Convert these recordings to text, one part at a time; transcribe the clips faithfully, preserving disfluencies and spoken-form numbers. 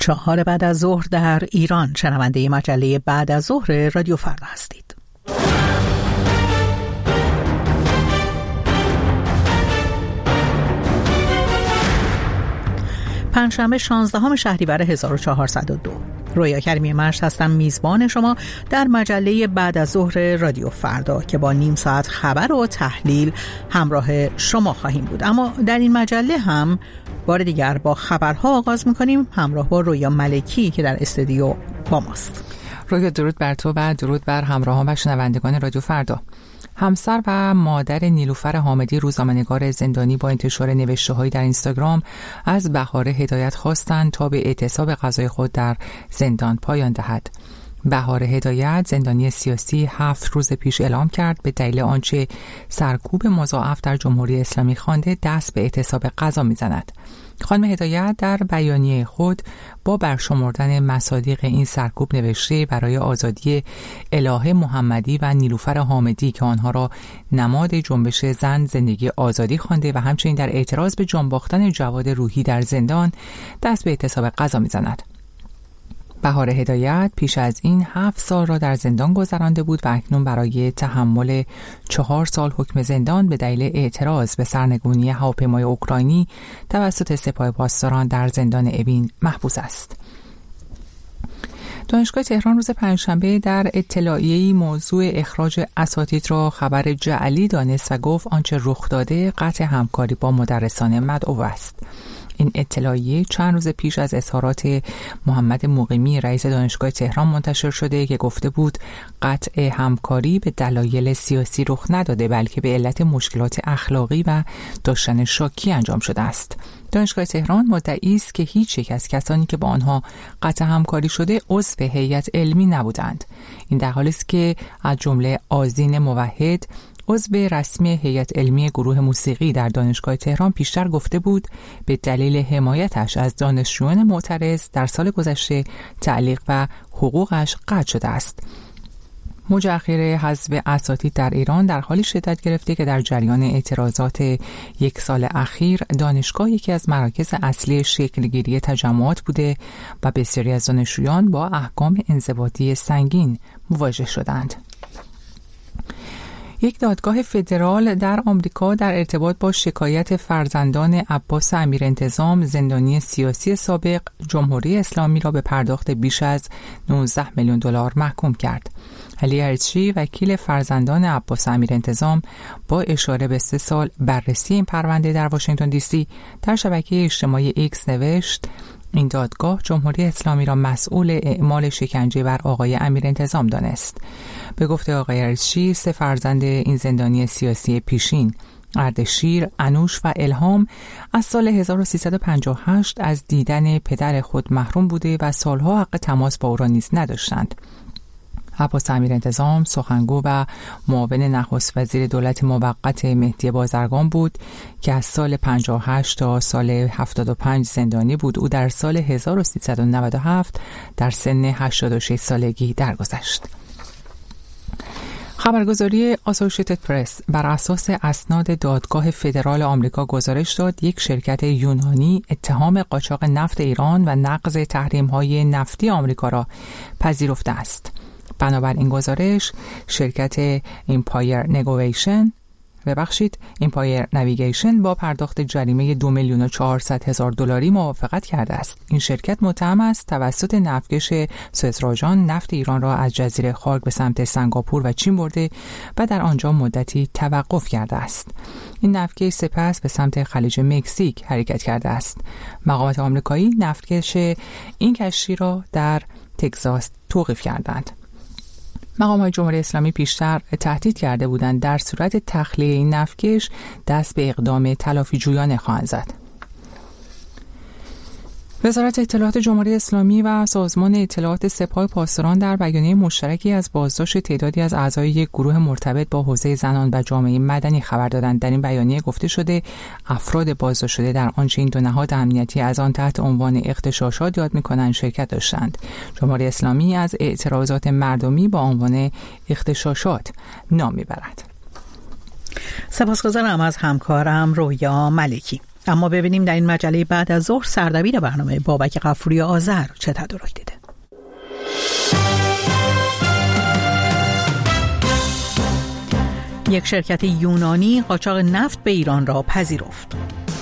چهار بعد از ظهر در ایران. شنونده مجله بعد از ظهر رادیو فردا هستید. پنجشنبه شانزدهم شهریور هزار و چهارصد و دو. رویا کریمی مشت هستم، میزبان شما در مجله بعد از ظهر رادیو فردا که با نیم ساعت خبر و تحلیل همراه شما خواهیم بود. اما در این مجله هم بار دیگر با خبرها آغاز میکنیم همراه با رویا ملکی که در استودیو با ماست. رویا، درود بر تو و درود بر همراهان و شنوندگان رادیو فردا. همسر و مادر نیلوفر حامدی، روزنامه‌نگار زندانی، با انتشار نوشته‌هایی در اینستاگرام از بهاره هدایت خواستند تا به اعتصاب قضای خود در زندان پایان دهد. بهاره هدایت، زندانی سیاسی، هفت روز پیش اعلام کرد به دلیل آنچه سرکوب مضاعف در جمهوری اسلامی خوانده دست به اعتصاب قضا می‌زند. خانم هدایت در بیانیه خود با برشمردن مصادیق این سرکوب نوشته برای آزادی الهه محمدی و نیلوفر حامدی که آنها را نماد جنبش زن زندگی آزادی خوانده و همچنین در اعتراض به جان باختن جواد روحی در زندان دست به اعتصاب قضا می‌زند. بهاره هدایت پیش از این هفت سال را در زندان گذرانده بود و اکنون برای تحمل چهار سال حکم زندان به دلیل اعتراض به سرنگونی هواپیمای اوکراینی توسط سپاه پاسداران در زندان اوین محبوس است. دانشگاه تهران روز پنجشنبه در اطلاعیه‌ای موضوع اخراج اساتید را خبر جعلی دانست و گفت آنچه رخ داده قطع همکاری با مدرسان مدعو است. این اطلاعیه چند روز پیش از اظهارات محمد مقیمی رئیس دانشگاه تهران منتشر شده که گفته بود قطع همکاری به دلایل سیاسی رخ نداده بلکه به علت مشکلات اخلاقی و داشتن شاکی انجام شده است. دانشگاه تهران مدعی است که هیچ یک از کسانی که با آنها قطع همکاری شده عضو هیئت علمی نبودند. این در حالی است که از جمله آذین موحد، عضو رسمی هیئت علمی گروه موسیقی در دانشگاه تهران، پیشتر گفته بود به دلیل حمایتش از دانشجویان معترض در سال گذشته تعلیق و حقوقش قطع شده است. موج اخیر حذف اساتید در ایران در حالی شدت گرفته که در جریان اعتراضات یک سال اخیر دانشگاه یکی از مراکز اصلی شکلگیری تجمعات بوده و بسیاری از دانشجویان با احکام انضباطی سنگین مواجه شدند. یک دادگاه فدرال در آمریکا در ارتباط با شکایت فرزندان عباس امیرانتظام، زندانی سیاسی سابق جمهوری اسلامی را به پرداخت بیش از نوزده میلیون دلار محکوم کرد. علی ارچی، وکیل فرزندان عباس امیرانتظام، با اشاره به سه سال بررسی این پرونده در واشنگتن دی سی در شبکه اجتماعی ایکس نوشت این دادگاه جمهوری اسلامی را مسئول اعمال شکنجه بر آقای امیرانتظام دانست. به گفته آقای ارچی، سه فرزند این زندانی سیاسی پیشین، اردشیر، انوش و الهام، از سال هزار و سیصد و پنجاه و هشت از دیدن پدر خود محروم بوده و سالها حق تماس با او را نیز نداشتند. عباس امیرانتظام سخنگو و معاون نخست وزیر دولت موقت مهدی بازرگان بود که از سال پنجاه و هشت تا سال هفتاد و پنج زندانی بود. او در سال هزار و سیصد و نود و هفت در سن هشتاد و شش سالگی درگذشت. خبرگزاری آسوشیتد پرس بر اساس اسناد دادگاه فدرال آمریکا گزارش داد یک شرکت یونانی اتهام قاچاق نفت ایران و نقض تحریم‌های نفتی آمریکا را پذیرفته است. بنابر این گزارش شرکت ایمپایر نگویشن ببخشید ایمپایر نویگیشن با پرداخت جریمه دو میلیون و چهارصد هزار دلاری موافقت کرده است. این شرکت متهم است توسط نفتکش سوئزراجان نفت ایران را از جزیره خارک به سمت سنگاپور و چین برده و در آنجا مدتی توقف کرده است. این نفتکش سپس به سمت خلیج مکزیک حرکت کرده است. مقامات آمریکایی نفتکش این کشتی را در تگزاس توقیف کردند. مقامات جمهوری اسلامی پیشتر تهدید کرده بودند در صورت تخلیه این نفتکش دست به اقدام تلافی جویانه خواهند زد. وزارت اطلاعات جمهوری اسلامی و سازمان اطلاعات سپاه پاسداران در بیانیه مشترکی از بازداشت تعدادی از اعضای یک گروه مرتبط با حوزه زنان و جامعه مدنی خبر دادند. در این بیانیه گفته شده افراد بازداشت شده در آنچه این دو نهاد امنیتی از آن تحت عنوان اغتشاشات یاد می‌کنند شرکت داشتند. جمهوری اسلامی از اعتراضات مردمی با عنوان اغتشاشات نام می‌برد. سپاسگزارم از همکارم رویا ملکی. اما ببینیم در این مجله بعد از ظهر سردبیر برنامه بابک غفوری آذر چه تدارک دیده. یک شرکت یونانی قاچاق نفت به ایران را پذیرفت.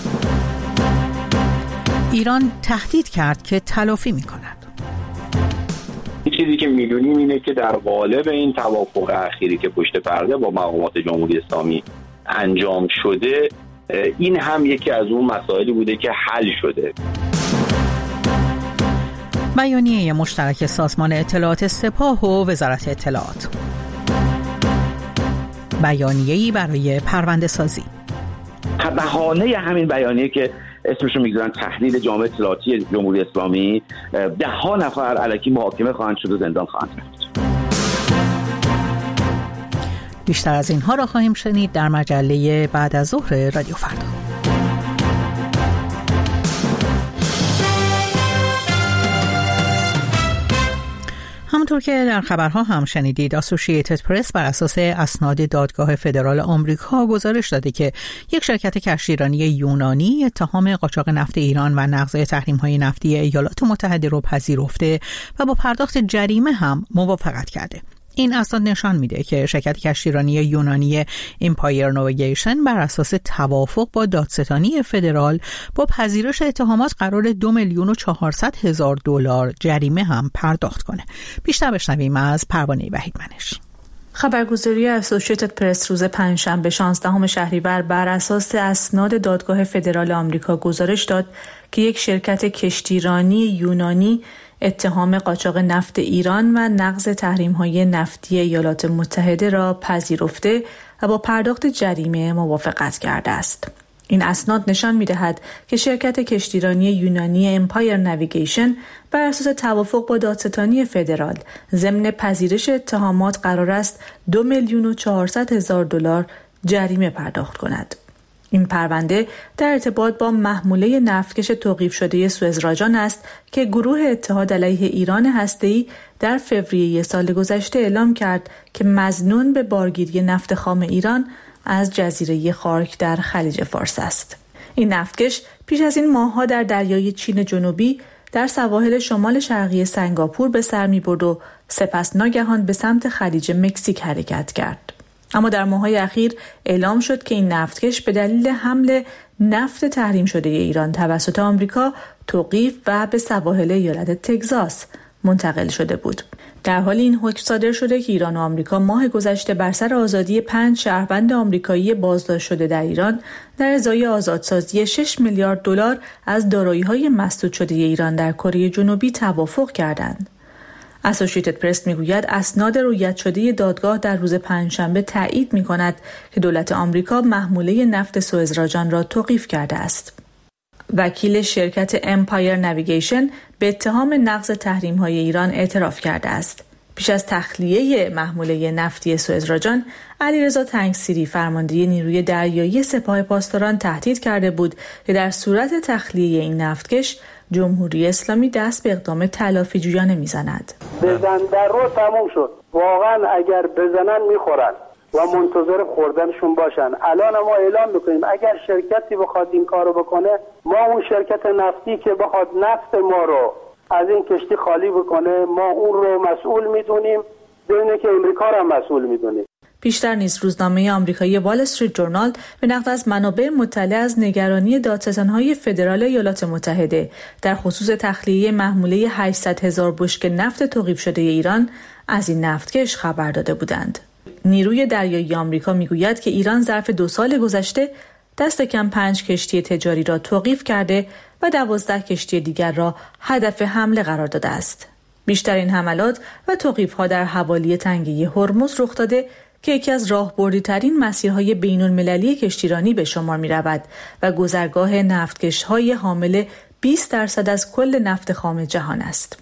ایران تهدید کرد که تلافی می‌کند. چیزی که می‌دونیم اینه که در قالب این توافق اخیری که پشت پرده با مقامات جمهوری اسلامی انجام شده، این هم یکی از اون مسائلی بوده که حل شده. بیانیه مشترک سازمان اطلاعات سپاه و وزارت اطلاعات. بیانیه‌ای برای پرونده سازی. بهانه همین بیانیه که اسمشو میگذارن تحلیل جامعه اطلاعاتی جمهوری اسلامی، ده ها نفر الکی محاکمه خواهند شد و زندان خواهند رفت. بیشتر از اینها را خواهیم شنید در مجله بعد از ظهر رادیو فردا. همونطور که در خبرها هم شنیدید، اسوسییتد پرس بر اساس اسناد دادگاه فدرال آمریکا گزارش داده که یک شرکت کشتیرانی یونانی اتهام قاچاق نفت ایران و نقض تحریم‌های نفتی ایالات متحده را پذیرفته و با پرداخت جریمه هم موافقت کرده. این اسناد نشان میده که شرکت کشتیرانی یونانی امپایر نویگیشن بر اساس توافق با دادستانی فدرال با پذیرش اتهامات قرار دو میلیون و چهارصد هزار دلار جریمه هم پرداخت کنه. بیشتر بشنویم از پروانه وحیدمنش. خبرگزاری اسوسییتد پرس روز پنجشنبه شانزدهم شهریور بر اساس اسناد دادگاه فدرال آمریکا گزارش داد که یک شرکت کشتیرانی یونانی اتهام قاچاق نفت ایران و نقض تحریم‌های نفتی ایالات متحده را پذیرفته و با پرداخت جریمه موافقت کرده است. این اسناد نشان می‌دهد که شرکت کشتیرانی یونانی امپایر نویگیشن بر اساس توافق با دادستانی فدرال ضمن پذیرش اتهامات قرار است دو میلیون و چهارصد هزار دلار جریمه پرداخت کند. این پرونده در ارتباط با محموله نفتکش توقیف شده سوئزراجان است که گروه اتحاد علیه ایران هسته‌ای در فوریه سال گذشته اعلام کرد که مظنون به بارگیری نفت خام ایران از جزیره خارک در خلیج فارس است. این نفتکش پیش از این ماه‌ها در دریای چین جنوبی در سواحل شمال شرقی سنگاپور به سر می‌برد و سپس ناگهان به سمت خلیج مکزیک حرکت کرد. اما در ماه‌های اخیر اعلام شد که این نفتکش به دلیل حمل نفت تحریم شده ایران توسط آمریکا توقیف و به سواحل ایالت تگزاس منتقل شده بود. در حال این حکم صادر شده که ایران و آمریکا ماه گذشته بر سر آزادی پنج شهروند آمریکایی بازداشت شده در ایران در ازای آزادسازی شش میلیارد دلار از دارایی‌های مسدود شده ایران در کره جنوبی توافق کردند. اسوسییتد پرس میگوید اسناد رویت شده دادگاه در روز پنجشنبه تایید می‌کند که دولت آمریکا محموله نفت سوئزراجان را توقیف کرده است. وکیل شرکت امپایر نویگیشن به اتهام نقض تحریم‌های ایران اعتراف کرده است. پیش از تخلیه محموله نفتی سوئزراجان، علیرضا تنگسیری فرمانده نیروی دریایی سپاه پاسداران تهدید کرده بود که در صورت تخلیه این نفتکش جمهوری اسلامی دست به اقدام تلافی جویانه میزند. بزن در رو تموم شد. واقعا اگر بزنن میخورن و منتظر خوردنشون باشن. الان ما اعلام میکنیم اگر شرکتی بخواد این کارو بکنه، ما اون شرکت نفتی که بخواد نفت ما رو از این کشتی خالی بکنه، ما اون رو مسئول میدونیم، بدونه که امریکا رو هم مسئول میدونیم. بیشتر نیز روزنامه آمریکایی وال استریت جورنال به نقل از منابع مطلع از نگرانی دادستان‌های فدرال ایالات متحده در خصوص تخلیه محموله هشتصد هزار بشکه نفت توقیف شده ایران از این نفتکش خبر داده بودند. نیروی دریایی آمریکا میگوید که ایران ظرف دو سال گذشته دست کم پنج کشتی تجاری را توقیف کرده و دوازده کشتی دیگر را هدف حمله قرار داده است. بیشترین حملات و توقیف‌ها در حوالی تنگه هرمز رخ داده که یکی از راهبردی‌ترین مسیرهای بین‌المللی کشتیرانی به شمار می‌رود و گذرگاه نفتکش‌های حامل بیست درصد از کل نفت خام جهان است.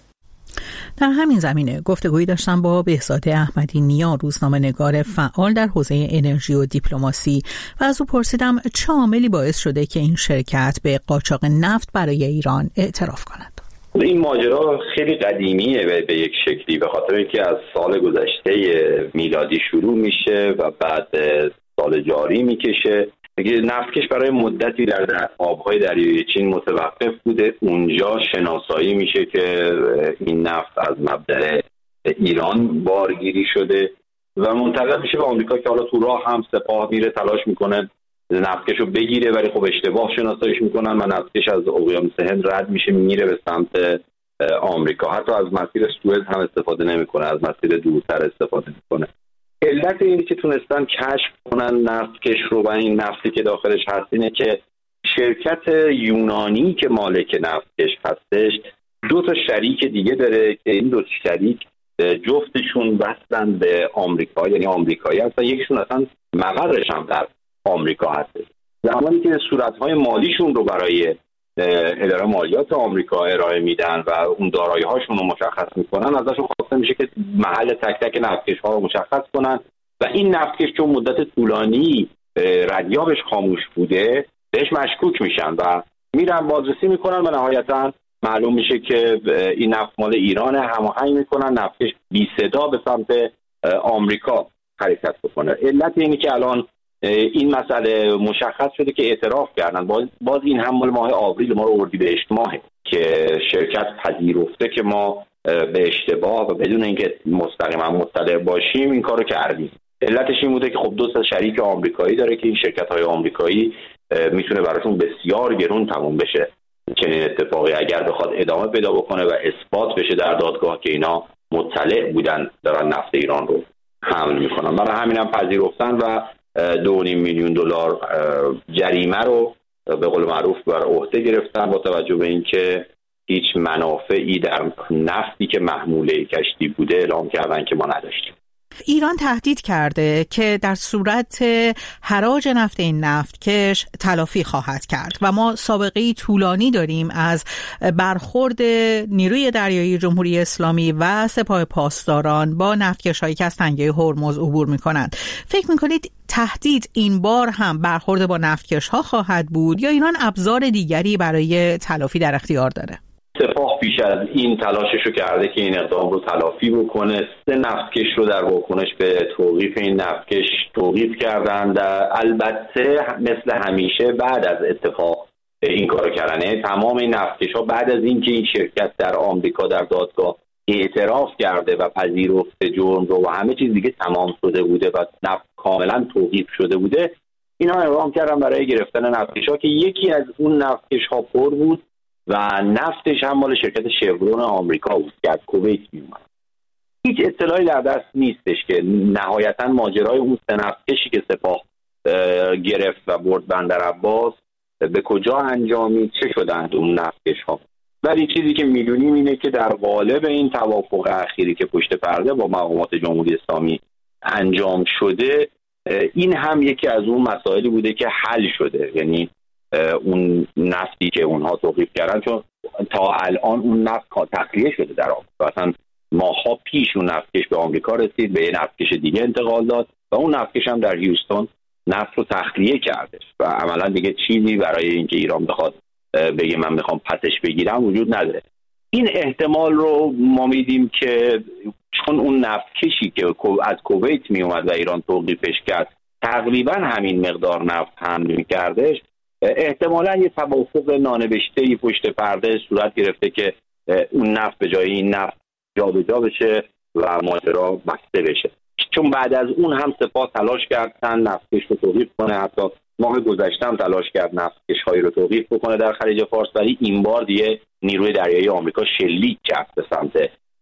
در همین زمینه گفتگویی داشتم با بهزاد احمدی نیا، روزنامه‌نگار فعال در حوزه انرژی و دیپلماسی، و از او پرسیدم چه عاملی باعث شده که این شرکت به قاچاق نفت برای ایران اعتراف کند. این ماجرا خیلی قدیمیه به, به یک شکلی، به خاطر اینکه از سال گذشته میلادی شروع میشه و بعد سال جاری میکشه نفتکش برای مدتی در آبهای دریای چین متوقف بوده. اونجا شناسایی میشه که این نفت از مبدأ ایران بارگیری شده و منتقل میشه به آمریکا که حالا تو راه هم سپاه میره تلاش میکنه نفتکش رو بگیره، ولی خب اشتباه شناساییش میکنن و نفتکش از اقیانوس هند رد میشه میره به سمت آمریکا. حتی از مسیر سوئز هم استفاده نمیکنه، از مسیر دورتر استفاده میکنه. علت اینی که تونستن کشف کنن نفتکش رو و این نفتی که داخلش هست اینه که شرکت یونانی که مالک نفتکش هستش دو تا شریک دیگه داره که این دو شریک جفتشون وصلن به آمریکا، یعنی آمریکایی هستن، یکیشون اصلا مقرش هم در آمریکا هست. زمانی که صورت‌های مالیشون رو برای اداره مالیات آمریکا ارائه میدن و اون دارایی هاشون رو مشخص میکنن، ازشون خواسته میشه که محل تک تک نفتکش ها رو مشخص کنن و این نفتکش چون مدت طولانی ردیابش خاموش بوده بهش مشکوک میشن و میرن بازرسی میکنن و نهایتا معلوم میشه که این نفت مال ایرانه. هماهنگ میکنن نفتکش بی صدا به سمت آمریکا حرکت بکنه. علت اینه که الان این مسئله مشخص شده که اعتراف کردن. باز, باز این هم مال ماه آوریل، ما رو اردیبهشت ماه که شرکت پذیرفته که ما به اشتباه و بدون اینکه مستقیما مطلع باشیم این کارو کردیم. علتش این بوده که خب دو تا شریک آمریکایی داره که این شرکت‌های آمریکایی میتونه براشون بسیار گرون تموم بشه چنین اتفاقی اگر بخواد ادامه پیدا بکنه و اثبات بشه در دادگاه که اینا مطلع بودن دارن نفت ایران رو حمل میکنن. برای همین هم پذیرفتن و دو نیم میلیون دلار جریمه رو به قول معروف بر عهده گرفتن با توجه به اینکه هیچ منافعی در نفتی که محموله کشتی بوده اعلام کردن که ما نداشتیم. ایران تهدید کرده که در صورت حراج نفت این نفتکش تلافی خواهد کرد و ما سابقه طولانی داریم از برخورد نیروی دریایی جمهوری اسلامی و سپاه پاسداران با نفتکش‌هایی که از تنگه هرمز عبور می‌کنند. فکر می‌کنید تهدید این بار هم برخورد با نفتکش‌ها خواهد بود یا ایران ابزار دیگری برای تلافی در اختیار داره؟ سپاه پیش از این تلاشش رو کرده که این اقدام رو تلافی بکنه. سه نفتکش رو در واکنش به توقیف این نفتکش توقیف کردند. البته مثل همیشه بعد از اتفاق این کارو کردن. تمام این نفتکش ها بعد از اینکه این شرکت در آمریکا در دادگاه اعتراف کرده و پذیرفته جرم رو و همه چیز دیگه تمام شده بوده و نفت کاملا توقیف شده بوده، اینا اقدام کردن برای گرفتن نفتکش ها که یکی از اون نفتکش ها پر بود و نفتش هم مال شرکت شورون آمریکا بود که از کویت میومد. هیچ اطلاعی در دست نیستش که نهایتا ماجرای اون سه نفتکشی که سپاه گرفت و برد بندر عباس به کجا انجامید، چه شدند اون نفتکش ها. ولی چیزی که میدونیم اینه که در قالب این توافق اخیری که پشت پرده با مقامات جمهوری اسلامی انجام شده، این هم یکی از اون مسائلی بوده که حل شده. یعنی اون نفتی که اونها توقیف کردن، چون تا الان اون نفت تخلیه شده در آمریکا، اصلا ماها پیش اون نفتکش به آمریکا رسید، به یه نفتکش دیگه انتقال داد و اون نفتکش هم در هیوستون نفت رو تخلیه کردش و عملا دیگه چیزی برای اینکه ایران بخواد بگه من میخوام پسش بگیرم وجود نداره. این احتمال رو ما میدیم که چون اون نفتکشی که از کویت میومد و ایران توقیفش کرد تقریبا همین مقدار نفت حمل میکردش، احتمالاً یه توافق نانوشته‌ای پشت پرده صورت گرفته که اون نفت به جای این نفت جابجا بشه و ماجرا بسته بشه. چون بعد از اون هم سپاه تلاش کردن نفتکش رو توقیف کنه، حتی ماه گذشته هم تلاش کرد نفتکش‌هایی رو توقیف بکنه در خلیج فارس، ولی این بار دیگه نیروی دریایی آمریکا شلیک کرد به سمت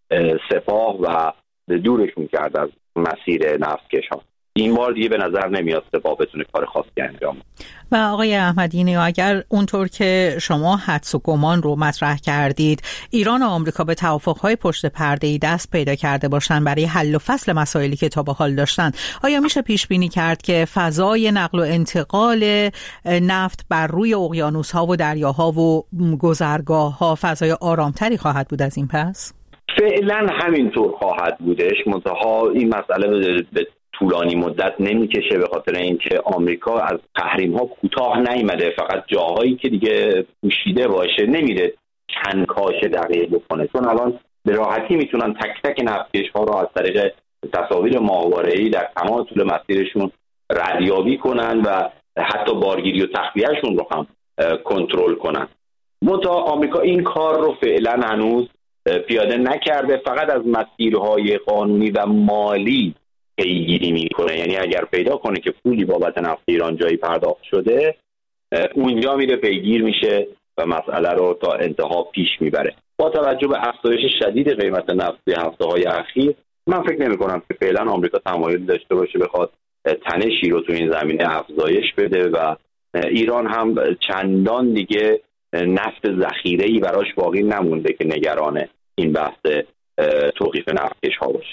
سپاه و دورشون کرد از مسیر نفتکش‌ها. این بار دیگه به نظر نمیاد سپاه بتونه کار خاصی انجام بده. و آقای احمدی، اگر اونطور که شما حدس و گمان رو مطرح کردید ایران و آمریکا به توافق‌های پشت پرده‌ای دست پیدا کرده باشن برای حل و فصل مسائلی که تا به حال داشتن، آیا میشه پیش بینی کرد که فضای نقل و انتقال نفت بر روی اقیانوس‌ها و دریاها و گذرگاه‌ها فضای آرامتری خواهد بود از این پس؟ فعلا همینطور خواهد بودش، منتها این مسئله به طولانی مدت نمیکشه به خاطر اینکه آمریکا از تحریم ها کوتاه نیامده، فقط جاهایی که دیگه پوشیده باشه نمیره کنکاش دقیق بکنه، چون الان به راحتی میتونن تک تک نفتکش ها رو از طریق تصاویر ماهواره‌ای در تمام طول مسیرشون ردیابی کنن و حتی بارگیری و تخلیهشون رو هم کنترل کنن. منتها آمریکا این کار رو فعلا هنوز پیاده نکرده، فقط از مسیرهای قانونی و مالی پیگیری میکنه. یعنی اگر پیدا کنه که پولی بابت نفت ایران جایی پرداخت شده، اونجا میره پیگیر میشه و مسئله رو تا انتها پیش میبره. با توجه به افزایش شدید قیمت نفت در هفته‌های اخیر، من فکر نمی‌کنم که فعلا آمریکا تمایل داشته باشه بخواد تنشی رو تو این زمینه افزایش بده و ایران هم چندان دیگه نفت ذخیره‌ای براش باقی نمونده که نگران این بحث توقیف نفتکش‌ها باشه.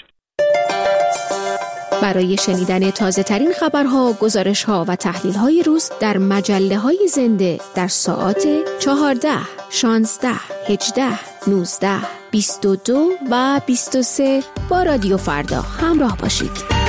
برای شنیدن تازه ترین خبرها، گزارش‌ها و تحلیل‌های روز در مجله‌های زنده در ساعات چهارده، شانزده، هجده، نوزده، بیست و دو و بیست و سه با رادیو فردا همراه باشید.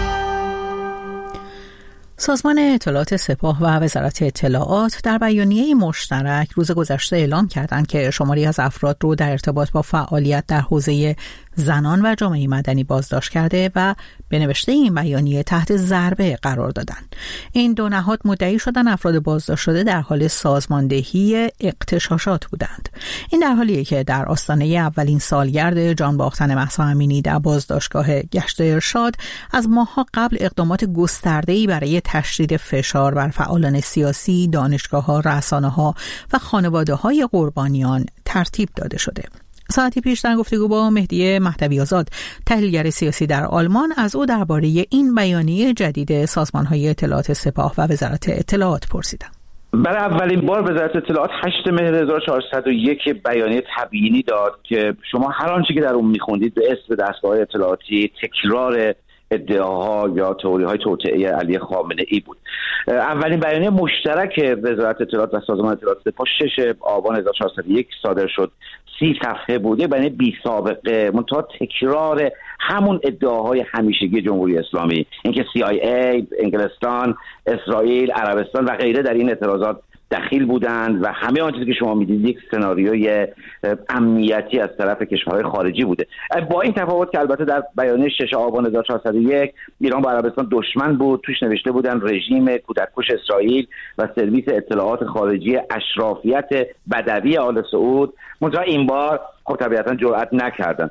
سازمان اطلاعات سپاه و وزارت اطلاعات در بیانیه مشترک روز گذشته اعلام کردند که شماری از افراد رو در ارتباط با فعالیت در حوزه زنان و جامعه مدنی بازداشت کرده و به نوشته این بیانیه تحت ضربه قرار دادند. این دو نهاد مدعی شدن افراد بازداشت شده در حال سازماندهی اغتشاشات بودند. این در حالیه که در آستانه اولین سالگرد جان باختن مهسا امینی در بازداشتگاه گشت ارشاد از ماه‌ها قبل اقدامات گسترده‌ای برای تشدید فشار بر فعالان سیاسی، دانشگاه‌ها، رسانه‌ها و خانواده‌های قربانیان ترتیب داده شده. ساعتی پیش در گفتگو با مهدی مهدوی آزاد، تحلیلگر سیاسی در آلمان، از او درباره این بیانیه جدید سازمان‌های اطلاعات سپاه و وزارت اطلاعات پرسیدم. برای اولین بار وزارت اطلاعات هشتم مهر هزار و چهارصد و یک بیانیه تبیینی داد که شما هر آنچه که در اون می‌خوندید به اسم دستگاه اطلاعاتی تکرار ادعاها یا تئوری‌های توطئه علی خامنه‌ای بود. اولین بیانیه مشترک وزارت اطلاعات و سازمان اطلاعات سپاه ششم آبان هزار و چهارصد و یک صادر شد. سی صفحه بوده، بیانیه بی سابقه، منتها تکرار همون ادعاهای همیشگی جمهوری اسلامی، اینکه سی آی ای، انگلستان، اسرائیل، عربستان و غیره در این اعتراضات دخیل بودند و همه آن چیزی که شما میدید یک سناریوی امنیتی از طرف کشورهای خارجی بوده. با این تفاوت که البته در بیانیه ششم آبان هزار و چهارصد و یک ایران با عربستان دشمن بود، توش نوشته بودن رژیم کودککش اسرائیل و سرویس اطلاعات خارجی اشرافیت بدوی آل سعود. منتها این بار خب طبیعتا جرئت نکردن.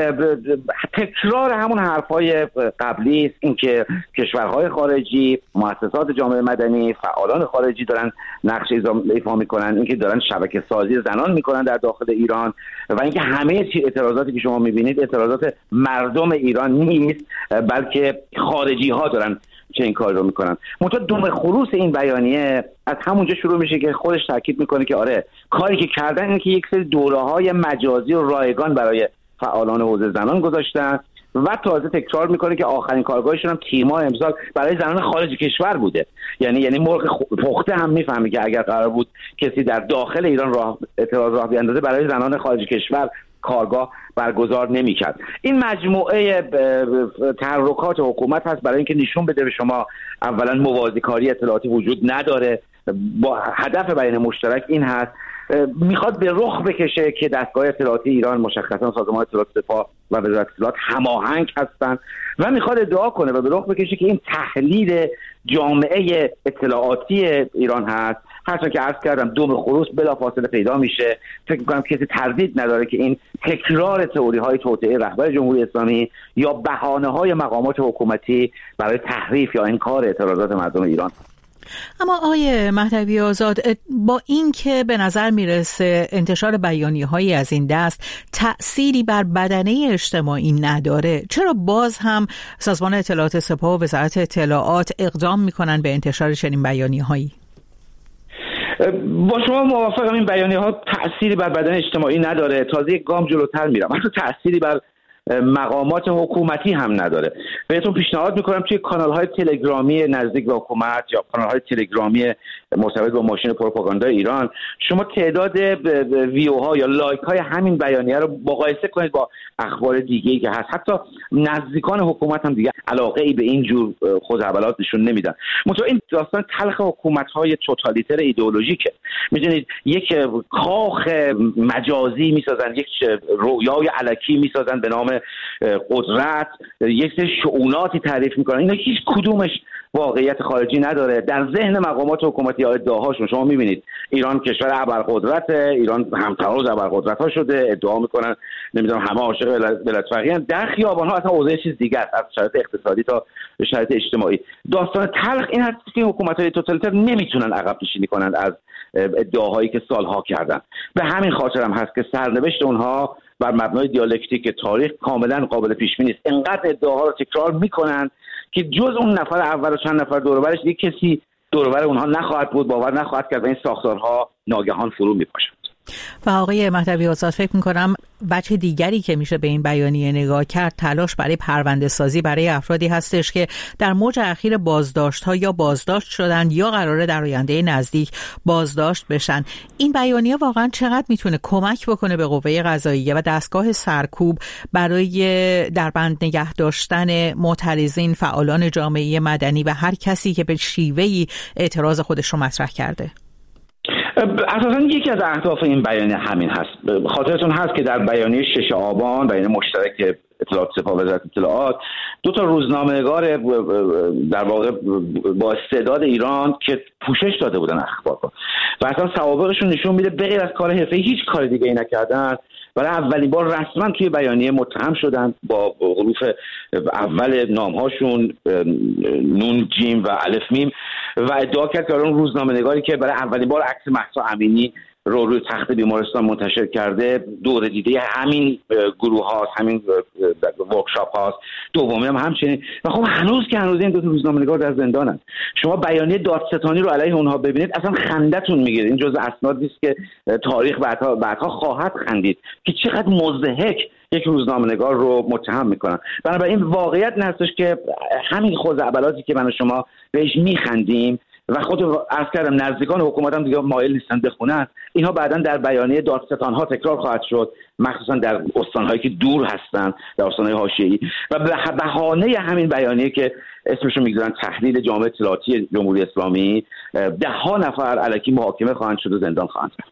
تکرار همون حرفای قبلی است، اینکه کشورهای خارجی، مؤسسات جامعه مدنی، فعالان خارجی دارن نقش ایفا میکنن، اینکه دارن شبکه سازی زنان میکنن در داخل ایران و اینکه همه اعتراضاتی که شما میبینید اعتراضات مردم ایران نیست، بلکه خارجی ها دارن چه این کار رو میکنن. منتها دوم خروس این بیانیه از همونجا شروع میشه که خودش تاکید میکنه که آره کاری که کردن اینه که یک سری دوره‌های مجازی و رایگان برای فعالان حوزه زنان گذاشتن و تازه تکرار میکنه که آخرین کارگاهشون هم تیر ماه امسال برای زنان خارج کشور بوده. یعنی یعنی مرغ پخته هم میفهمه که اگر قرار بود کسی در داخل ایران راه اعتراض راه بیاندازه، برای زنان خارج کشور کارگاه برگزار نمی‌کرد. این مجموعه تحرکات حکومت هست برای اینکه نشون بده به شما اولا موازیکاری اطلاعاتی وجود نداره. با هدف بیان مشترک این هست میخواد به رخ بکشه که دستگاه اطلاعاتی ایران، مشخصا سازمان اطلاعات سپاه و وزارت اطلاعات، هماهنگ هستند و میخواد ادعا کنه و به رخ بکشه که این تحلیل جامعه اطلاعاتی ایران هست. هرچند که عرض کردم دوم خروس بلافاصله پیدا میشه. فکر میکنم کسی تردید نداره که این تکرار تئوری های توطئه رهبر جمهوری اسلامی یا بهانه های مقامات حکومتی برای تحریف یا انکار اعتراضات مردم ایران. اما آقای مهدوی آزاد، با این که به نظر میرسه انتشار بیانیه‌هایی از این دست تأثیری بر بدنه اجتماعی نداره، چرا باز هم سازمان اطلاعات سپاه و وزارت اطلاعات اقدام میکنن به انتشار چنین بیانیه‌هایی؟ با شما موافقم، این بیانیه‌ها تأثیری بر بدن اجتماعی نداره. تازه یک گام جلوتر میرم، حتی تأثیری بر مقامات حکومتی هم نداره. بهتون پیشنهاد میکنم توی کانال‌های تلگرامی نزدیک به حکومت یا کانال‌های تلگرامی مرتبط با ماشین پروپاگاندا ایران شما تعداد ویوها یا لایک‌های همین بیانیه رو مقایسه کنید با اخبار دیگه‌ای که هست. حتی نزدیکان حکومت هم دیگه علاقه‌ای به این جور خزعبلات نشون نمیدن. منتها این داستان تلخ حکومت‌های توتالیتر ایدئولوژیکه. میدونید یک کاخ مجازی میسازن، یک رویای الکی میسازن به نام قدرت، یک سری شؤوناتی تعریف میکنن. اینا هیچ کدومش واقعیت خارجی نداره. در ذهن مقامات حکومتی ها ادعاهاشون شما میبینید ایران کشور ابرقدرته، ایران همتراز ابرقدرت ها شده، ادعا میکنن نمیدونم همه عاشق ولایت فقیه. در خیابان ها اصلا اوضاع چیز دیگه است، از شرایط اقتصادی تا شرایط اجتماعی. داستان تلخ این هست که حکومت های توتالیتر نمیتونن عقب نشینی کنند از ادعاهایی که سالها کردن. به همین خاطر هم هست که سرنوشت اونها بر مبنای دیالکتیک تاریخ کاملا قابل پیش بینی است. انقدر ادعاها رو تکرار میکنن که جز اون نفر اول و چند نفر دور و برش دیگه کسی دور و بر اونها نخواهد بود، باور نخواهد کرد و این ساختارها ناگهان فرو میپاشند. و آقای مهدوی آزاد، فکر میکنم وجه دیگری که میشه به این بیانیه نگاه کرد تلاش برای پرونده سازی برای افرادی هستش که در موج اخیر بازداشت ها یا بازداشت شدن یا قراره در آینده نزدیک بازداشت بشن. این بیانیه واقعا چقدر میتونه کمک بکنه به قوه قضاییه و دستگاه سرکوب برای در بند نگه داشتن معترضین، فعالان جامعه مدنی و هر کسی که به شیوهی اعتراض خودش رو مطرح کرده؟ اساساً یکی از اهداف این بیانیه همین هست. خاطرتون هست که در بیانیه شش آبان، بیانیه مشترک اطلاعات سپاه و وزارت اطلاعات، دو تا روزنامه‌نگار در واقع با استعداد ایران که پوشش داده بودن اخبار رو و اصلا سوابقشون نشون میده بغیر از کار حرفه‌ای هیچ کار دیگه ای نکردن، برای اولین بار رسما توی بیانیه متهم شدن با حروف اول نامهاشون نون جیم و الف میم و ادعا کرد که اون روزنامه‌نگاری که برای اولین بار عکس مهسا امینی رو روی تخت بیمارستان منتشر کرده دور دیده همین گروه هاست، همین ورکشاپ هاست، دومی هم همچنین. و خب هنوز که هنوز این دو تا روزنامه‌نگار در زندانن. شما بیانیه دادستانی رو علیه اونها ببینید اصلا خندتون میگیره. این جزء اسنادی است که تاریخ بعدها بعدها خواهد خندید که چقدر مضحک یک روزنامه‌نگار رو متهم میکنن. بنابراین واقعیت این هستش که همین خزعبلاتی که من و شما بهش میخندیم و خود عرض کردم نزدیکان حکومت هم دیگه مایل نیستن بخونن، اینها بعداً در بیانیه دادستان‌ها تکرار خواهد شد، مخصوصا در استان‌هایی که دور هستن، در استان‌های حاشیه‌ای، و به بهانه همین بیانیه که اسمش رو میگذارن تحلیل جامعه اطلاعاتی جمهوری اسلامی، ده ها نفر الکی محاکمه خواهند شد و زندان خواهند رفت.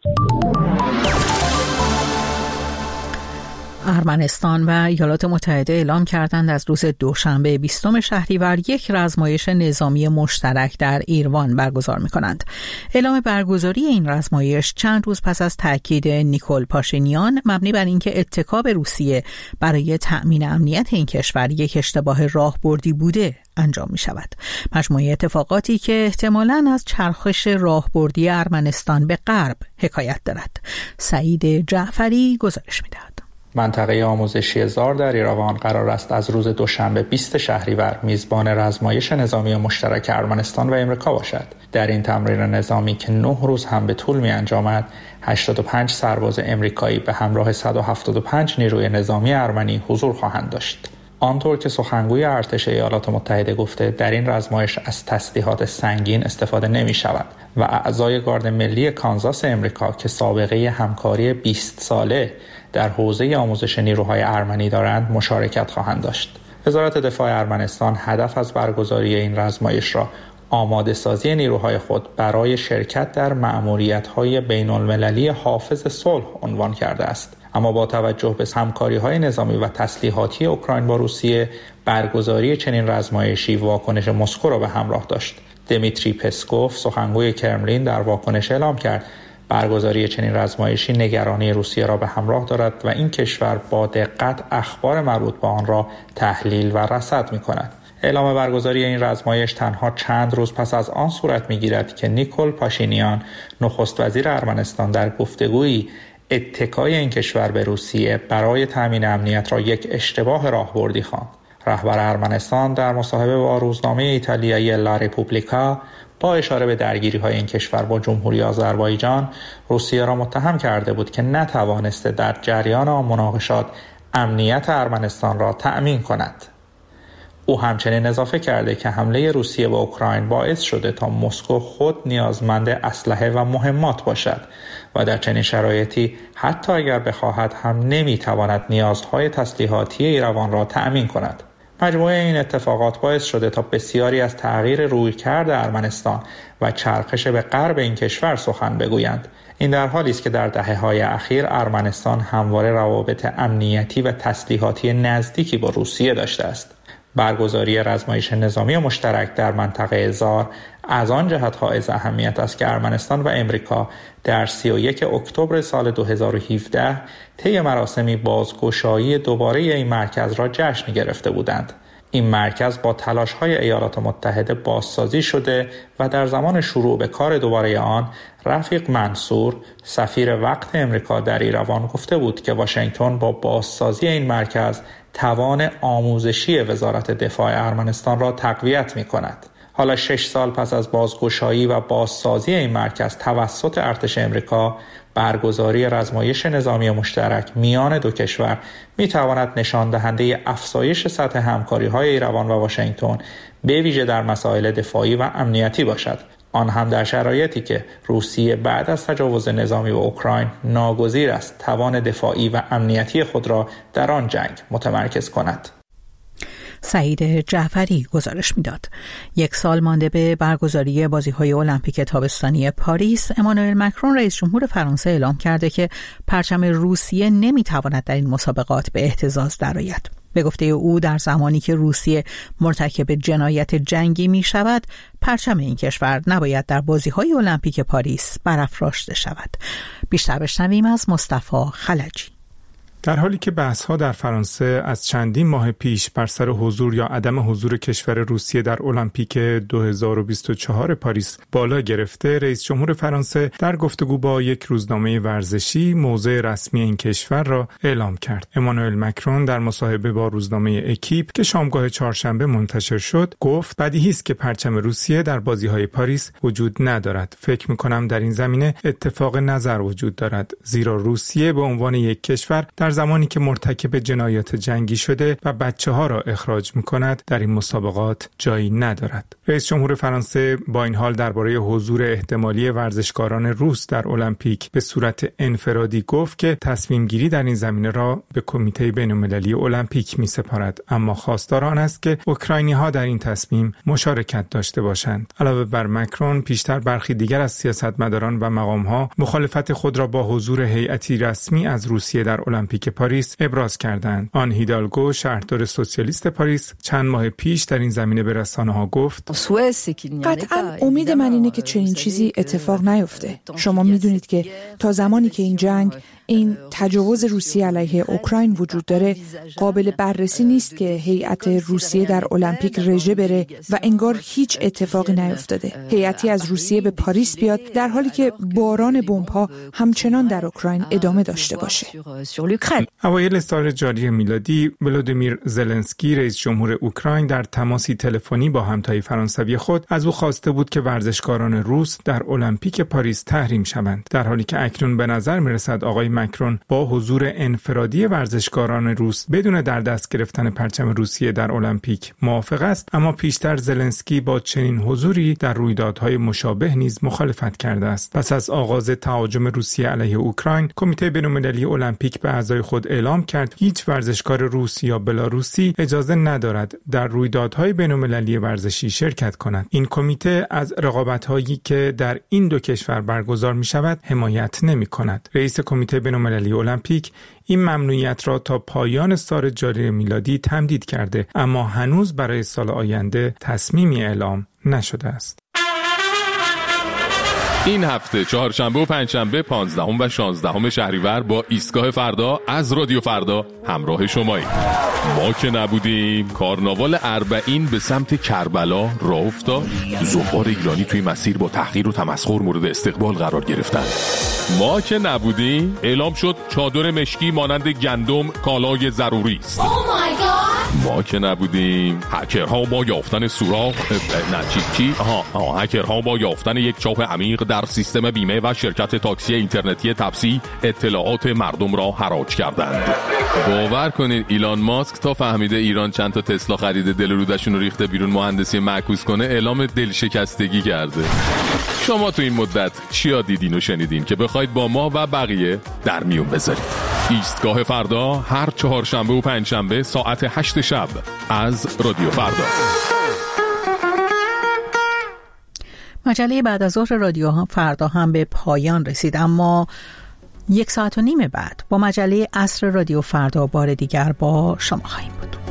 ارمنستان و ایالات متحده اعلام کردند از روز دوشنبه بیستم شهریور یک رزمایش نظامی مشترک در ایروان برگزار می‌کنند. اعلام برگزاری این رزمایش چند روز پس از تاکید نیکول پاشینیان مبنی بر اینکه اتکا روسیه برای تأمین امنیت این کشور یک اشتباه راهبردی بوده انجام می شود. مجموعه اتفاقاتی که احتمالاً از چرخش راهبردی ارمنستان به غرب حکایت دارد. سعید جعفری گزارش می دهد. منطقه آموزشی زار در ایروان قرار است از روز دوشنبه بیست شهریور میزبان رزمایش نظامی مشترک ارمنستان و امریکا باشد. در این تمرین نظامی که نه روز هم به طول می انجامد، هشتاد و پنج سرباز امریکایی به همراه صد و هفتاد و پنج نیروی نظامی ارمنی حضور خواهند داشت. آنطور که سخنگوی ارتش ایالات متحده گفته، در این رزمایش از تسلیحات سنگین استفاده نمی شود و اعضای گارد ملی کانزاس امریکا که سابقه همکاری بیست ساله در حوزه آموزش نیروهای ارمنی دارند مشارکت خواهند داشت. وزارت دفاع ارمنستان هدف از برگزاری این رزمایش را آماده سازی نیروهای خود برای شرکت در مأموریت‌های بین‌المللی حافظ صلح عنوان کرده است. اما با توجه به همکاری‌های نظامی و تسلیحاتی اوکراین با روسیه، برگزاری چنین رزمایشی واکنش مسکو را به همراه داشت. دمیتری پسکوف، سخنگوی کرملین، در واکنش اعلام کرد برگزاری چنین رزمایشی نگرانی روسیه را به همراه دارد و این کشور با دقت اخبار مربوط به آن را تحلیل و رصد می‌کند. اعلام برگزاری این رزمایش تنها چند روز پس از آن صورت می‌گیرد که نیکول پاشینیان، نخست وزیر ارمنستان، در گفتگویی اتکای این کشور به روسیه برای تامین امنیت را یک اشتباه راهبردی خواند. رهبر ارمنستان در مصاحبه با روزنامه ایتالیایی لا رپوبلیکا با اشاره به درگیری‌های این کشور با جمهوری آذربایجان، روسیه را متهم کرده بود که نتوانسته در جریان آن مناقشات امنیت ارمنستان را تأمین کند. او همچنین اضافه کرده که حمله روسیه به اوکراین باعث شده تا مسکو خود نیازمند اسلحه و مهمات باشد و در چنین شرایطی حتی اگر بخواهد هم نمیتواند نیازهای تسلیحاتی ایروان را تأمین کند. مجموعه این اتفاقات باعث شده تا بسیاری از تغییر رویکرد ارمنستان و چرخش به غرب این کشور سخن بگویند. این در حالی است که در دهه‌های اخیر ارمنستان همواره روابط امنیتی و تسلیحاتی نزدیکی با روسیه داشته است. برگزاری رزمایش نظامی مشترک در منطقه زار از آن جهت حائز اهمیت است که ارمنستان و امریکا در سی و یک اکتبر سال دو هزار و هفده طی مراسمی بازگشایی دوباره این مرکز را جشن گرفته بودند. این مرکز با تلاش‌های ایالات متحده بازسازی شده و در زمان شروع به کار دوباره آن رفیق منصور سفیر وقت امریکا در ایروان گفته بود که واشنگتن با بازسازی این مرکز توان آموزشی وزارت دفاع ارمنستان را تقویت می‌کند. حالا شش سال پس از بازگشایی و بازسازی این مرکز توسط ارتش امریکا، برگزاری رزمایش نظامی مشترک میان دو کشور می‌تواند نشان دهنده افزایش سطح همکاری‌های ایروان و واشنگتن به ویژه در مسائل دفاعی و امنیتی باشد. آن هم در شرایطی که روسیه بعد از تجاوز نظامی به اوکراین ناگزیر است توان دفاعی و امنیتی خود را در آن جنگ متمرکز کند. سعید جعفری گزارش میداد. یک سال مانده به برگزاری بازی‌های المپیک تابستانی پاریس، امانوئل مکرون رئیس جمهور فرانسه اعلام کرده که پرچم روسیه نمیتواند در این مسابقات به اهتزاز درآید. به گفته او در زمانی که روسیه مرتکب جنایت جنگی می شود، پرچم این کشور نباید در بازی‌های المپیک پاریس برافراشته شود. بیشتر بشنویم از مصطفی خلجی. در حالی که بحث‌ها در فرانسه از چندین ماه پیش بر سر حضور یا عدم حضور کشور روسیه در المپیک دو هزار و بیست و چهار پاریس بالا گرفته، رئیس جمهور فرانسه در گفتگو با یک روزنامه ورزشی موضع رسمی این کشور را اعلام کرد. امانوئل مکرون در مصاحبه با روزنامه اکیپ که شامگاه چهارشنبه منتشر شد، گفت بدیهی است که پرچم روسیه در بازی‌های پاریس وجود ندارد. فکر می‌کنم در این زمینه اتفاق نظر وجود دارد، زیرا روسیه به عنوان یک کشور در زمانی که مرتکب جنایات جنگی شده و بچه‌ها را اخراج می‌کند در این مسابقات جایی ندارد. رئیس جمهور فرانسه با این حال درباره حضور احتمالی ورزشکاران روس در المپیک به صورت انفرادی گفت که تصمیم گیری در این زمینه را به کمیته بین‌المللی المپیک می‌سپارد، اما خواستار آن است که اوکراینی‌ها در این تصمیم مشارکت داشته باشند. علاوه بر مکرون، پیشتر برخی دیگر از سیاستمداران و مقام‌ها مخالفت خود را با حضور هیئتی رسمی از روسیه در المپیک پاریس ابراز کردند. آن هیدالگو، شهردار سوسیالیست پاریس، چند ماه پیش در این زمینه به رسانه‌ها گفت: قطعاً امید من اینه که چنین چیزی اتفاق نیفته. شما میدونید که تا زمانی که این جنگ، این تجاوز روسیه علیه اوکراین وجود داره، قابل بررسی نیست که هیئت روسیه در المپیک رژه بره و انگار هیچ اتفاقی نیفتاده. هیئتی از روسیه به پاریس بیاد در حالی که باران بمب‌ها همچنان در اوکراین ادامه داشته باشه. اوایل سال جاری میلادی، ولودیمیر زلنسکی رئیس جمهور اوکراین در تماسی تلفنی با همتای فرانسوی خود از او خواسته بود که ورزشکاران روس در المپیک پاریس تحریم شوند، در حالی که اکنون به نظر میرسد آقای مکرون با حضور انفرادی ورزشکاران روس بدون در دست گرفتن پرچم روسیه در المپیک موافق است، اما پیشتر زلنسکی با چنین حضوری در رویدادهای مشابه نیز مخالفت کرده است. پس از آغاز تهاجم روسیه علیه اوکراین، کمیته بین‌المللی المپیک به اعضای خود اعلام کرد هیچ ورزشکار روس یا بلاروسی اجازه ندارد در رویدادهای بین‌المللی ورزشی شرکت کند. این کمیته از رقابت‌هایی که در این دو کشور برگزار می‌شود حمایت نمی‌کند. رئیس کمیته بین‌المللی المپیک این ممنوعیت را تا پایان سال جاری میلادی تمدید کرده، اما هنوز برای سال آینده تصمیمی اعلام نشده است. این هفته چهارشنبه و پنجشنبه پانزدهم و شانزدهم شهریور با ایستگاه فردا از رادیو فردا همراه شماییم. ما که نبودیم کارناوال اربعین به سمت کربلا راه افتاد. زوار ایرانی توی مسیر با تحقیر و تمسخر مورد استقبال قرار گرفتن. ما که نبودیم اعلام شد چادر مشکی مانند گندم کالای ضروری است. ما که نبودیم هکرها با یافتن سوراخ نه چی چی آها آها هکرها با یافتن یک چاه عمیق در سیستم بیمه و شرکت تاکسی اینترنتی تپسی اطلاعات مردم را حراج کردند. باور کنید ایلان ماسک تا فهمیده ایران چند تا تسلا خریده دل رودشون رو ریخته بیرون مهندسی معکوس کنه اعلام دلشکستگی کرده. شما تو این مدت چیا دیدین و شنیدین که بخواید با ما و بقیه در میون بذارید؟ ایستگاه فردا هر چهارشنبه و پنجشنبه ساعت هشت شب شب از رادیو فردا. مجله بعد از ظهر رادیو فردا هم به پایان رسید، اما یک ساعت و نیم بعد با مجله عصر رادیو فردا بار دیگر با شما خواهیم بود.